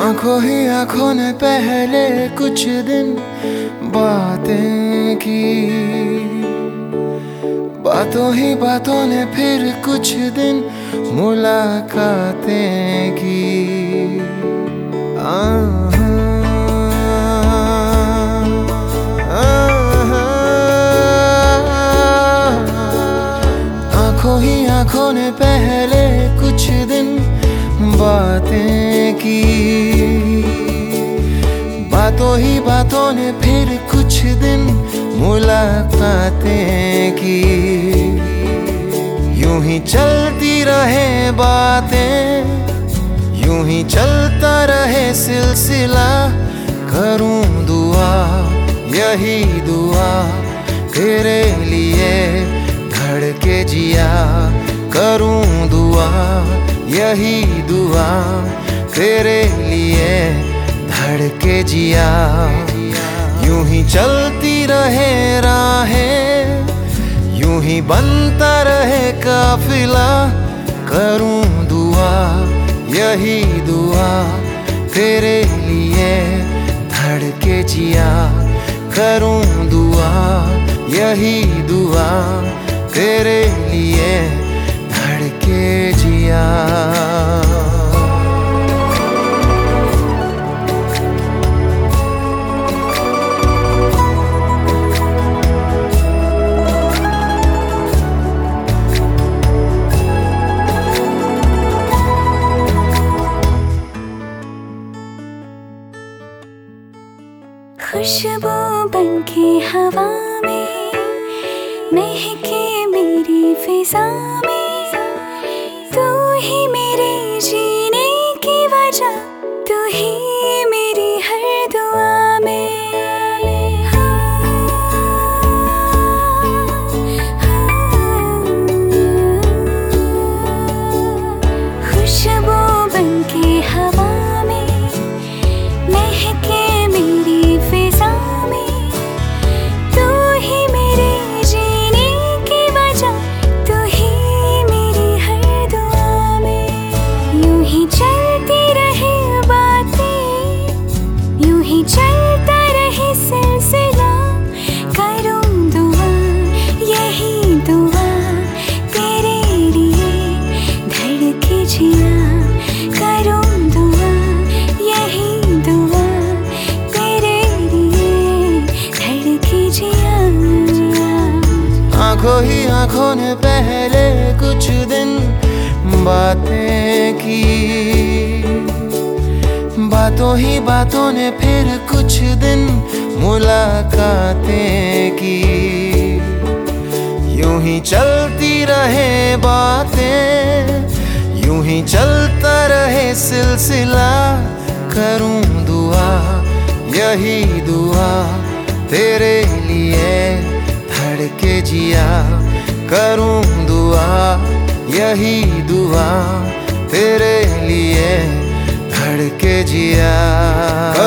आंखों ही आंखों ने पहले कुछ दिन बातें की, बातों ही बातों ने फिर कुछ दिन मुलाकातें की। आंखों ही आंखों ने पहले कुछ दिन बातें की, बातों ही बातों ने फिर कुछ दिन मुलाकातें की। यूं ही चलती रहे बातें, यूं ही चलता रहे सिलसिला। करूं दुआ, यही दुआ तेरे लिए धड़के जिया। करूं दुआ, यही दुआ तेरे लिए धड़के जिया। यूं ही चलती रहे राहें, यूं ही बनता रहे काफिला। करूं दुआ, यही दुआ तेरे लिए धड़के जिया। करूं दुआ, यही दुआ तेरे लिए धड़के जिया। खुशबू बनके हवा में महके मेरी फिजा में। तू ही मेरे जीने की वजह, तू ही मेरी हर दुआ में। खुशबू बनके हवा में महके मेरी फिजा में। तू ही मेरे जीने की वजह, तू ही मेरी हर दुआ में। यूं ही चलती रहे बातें, यूं ही चलता रहे सिलसिला। करूं दुआ, यही दुआ तेरे लिए धड़के जिया। करूं दुआ, यही दुआ तेरे लिए धड़के जिया। आंखों ही आंखों ने पहले कुछ दिन बातें की, बातों ही बातों ने फिर कुछ दिन मुलाकातें की। यूं ही चलती रहे बातें, यूं ही चलता रहे सिलसिला। करूं दुआ, यही दुआ तेरे लिए धड़के जिया। करूं दुआ, यही दुआ तेरे लिए धड़के जिया।